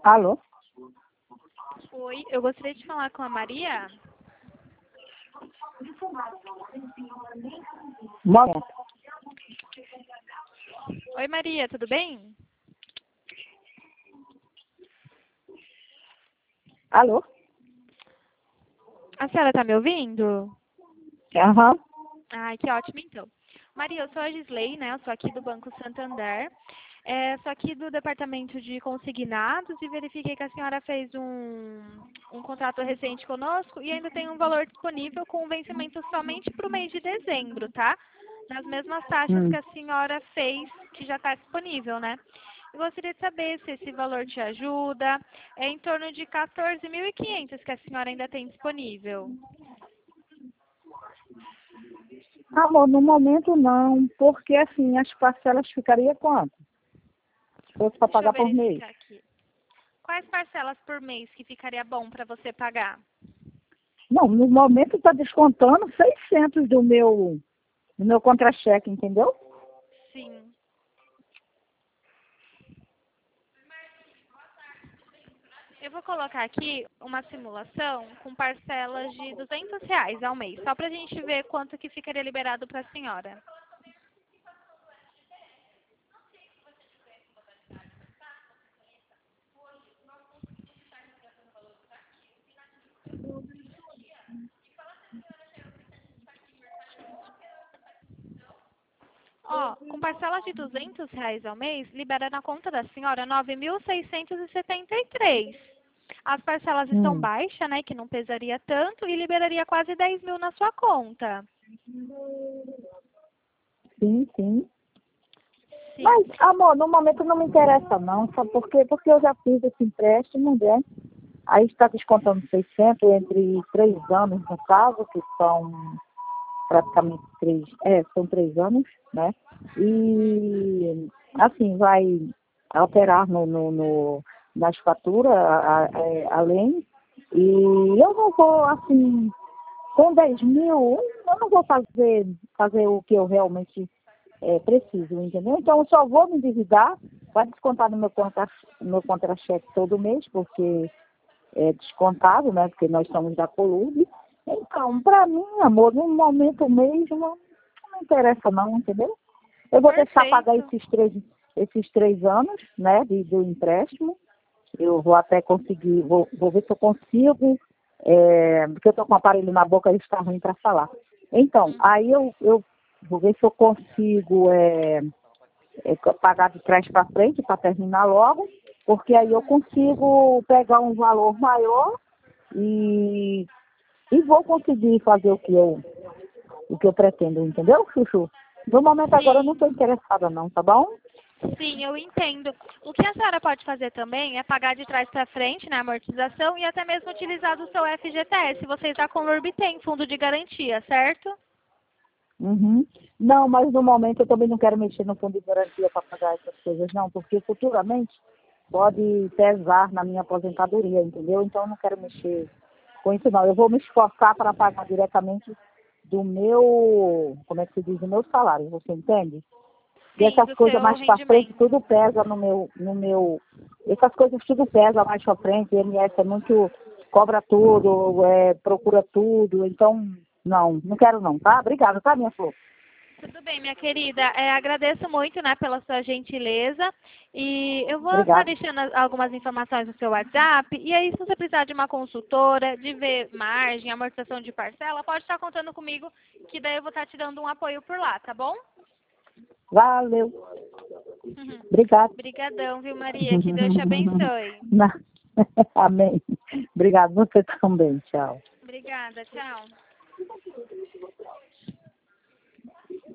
Alô? Oi, eu gostaria de falar com a Maria. Momento. Oi, Maria, tudo bem? Alô? A senhora está me ouvindo? Aham. Ai, que ótimo, então. Maria, eu sou a Gisley, né? Eu sou aqui do Banco Santander. Sou aqui do Departamento de Consignados e verifiquei que a senhora fez um contrato recente conosco e ainda tem um valor disponível com vencimento somente para o mês de dezembro, tá? Nas mesmas taxas que a senhora fez, que já está disponível, né? Eu gostaria de saber se esse valor te ajuda. É em torno de 14.500 que a senhora ainda tem disponível. Amor, no momento não, porque assim, as parcelas ficariam quanto? Se fosse para Deixa eu pagar por mês. verificar aqui. Quais parcelas por mês que ficaria bom para você pagar? Não, no momento está descontando 600 do meu contra-cheque, entendeu? Sim. Eu vou colocar aqui uma simulação com parcelas de R$ 200 ao mês, só para a gente ver quanto que ficaria liberado para a senhora. Ó, com parcelas de R$ 200 ao mês, libera na conta da senhora 9.673. As parcelas estão baixas, né, que não pesaria tanto, e liberaria quase 10 mil na sua conta. Sim, sim. Sim. Mas, amor, no momento não me interessa não, sabe por quê? Porque eu já fiz esse empréstimo, né? Aí está descontando 600 entre 3 anos, no caso, que são praticamente são 3 anos, né? E, assim, vai alterar nas faturas, além. E eu não vou, assim, com 10 mil, eu não vou fazer o que eu realmente preciso, entendeu? Então, eu só vou me endividar, vai descontar no meu contra-cheque todo mês, porque é descontado, né? Porque nós somos da Colube. Então, para mim, amor, no momento mesmo, não me interessa não, entendeu? Eu vou deixar pagar esses 3 anos, né, do empréstimo. Eu vou até conseguir, vou ver se eu consigo, porque eu estou com o aparelho na boca e está ruim para falar. Então, aí eu vou ver se eu consigo pagar de trás para frente para terminar logo, porque aí eu consigo pegar um valor maior e vou conseguir fazer o que eu pretendo, entendeu, Chuchu? No momento agora eu não estou Sim. interessada não, tá bom? Sim, eu entendo. O que a senhora pode fazer também é pagar de trás para frente, né, amortização, e até mesmo utilizar do seu FGTS. Você está com o Urbitém, fundo de garantia, certo? Uhum. Não, mas no momento eu também não quero mexer no fundo de garantia para pagar essas coisas, não, porque futuramente pode pesar na minha aposentadoria, entendeu? Então eu não quero mexer com isso, não. Eu vou me esforçar para pagar diretamente do meu, como é que se diz, do meu salário, você entende? E Sim, essas do coisas seu mais para frente, rendimento. tudo pesa essas coisas tudo pesa mais para frente, o INSS é muito, cobra tudo, procura tudo, então, não quero não, tá? Obrigada, tá, minha flor? Tudo bem, minha querida. Agradeço muito, né, pela sua gentileza. E eu vou estar Obrigada. deixando algumas informações no seu WhatsApp. E aí, se você precisar de uma consultora, de ver margem, amortização de parcela, pode estar contando comigo, que daí eu vou estar te dando um apoio por lá, tá bom? Valeu. Obrigada. Obrigadão, viu, Maria? Que Deus te abençoe. Na- Amém. Obrigada, você também. Tchau. Obrigada, tchau.